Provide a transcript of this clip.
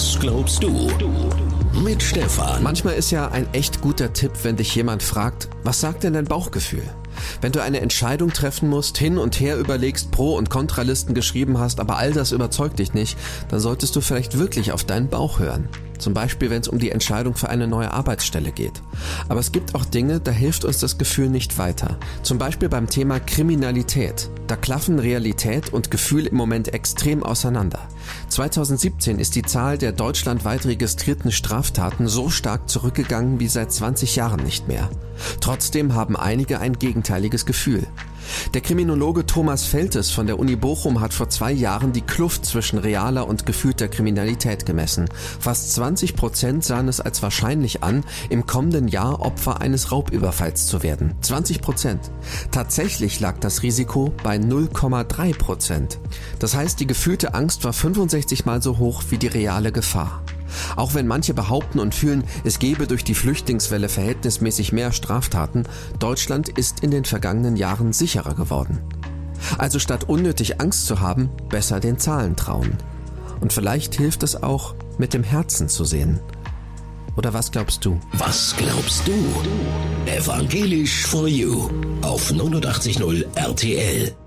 Was glaubst du? Mit Stefan. Manchmal ist ja ein echt guter Tipp, wenn dich jemand fragt, was sagt denn dein Bauchgefühl? Wenn du eine Entscheidung treffen musst, hin und her überlegst, Pro- und Kontralisten geschrieben hast, aber all das überzeugt dich nicht, dann solltest du vielleicht wirklich auf deinen Bauch hören. Zum Beispiel, wenn es um die Entscheidung für eine neue Arbeitsstelle geht. Aber es gibt auch Dinge, da hilft uns das Gefühl nicht weiter. Zum Beispiel beim Thema Kriminalität. Da klaffen Realität und Gefühl im Moment extrem auseinander. 2017 ist die Zahl der deutschlandweit registrierten Straftaten so stark zurückgegangen wie seit 20 Jahren nicht mehr. Trotzdem haben einige ein gegenteiliges Gefühl. Der Kriminologe Thomas Feltes von der Uni Bochum hat vor 2 Jahren die Kluft zwischen realer und gefühlter Kriminalität gemessen. Fast 20% sahen es als wahrscheinlich an, im kommenden Jahr Opfer eines Raubüberfalls zu werden. 20%. Tatsächlich lag das Risiko bei 0,3%. Das heißt, die gefühlte Angst war 65 Mal so hoch wie die reale Gefahr. Auch wenn manche behaupten und fühlen, es gebe durch die Flüchtlingswelle verhältnismäßig mehr Straftaten, Deutschland ist in den vergangenen Jahren sicherer geworden. Also statt unnötig Angst zu haben, besser den Zahlen trauen. Und vielleicht hilft es auch, mit dem Herzen zu sehen. Oder was glaubst du? Was glaubst du? Evangelisch for You auf 89.0 RTL.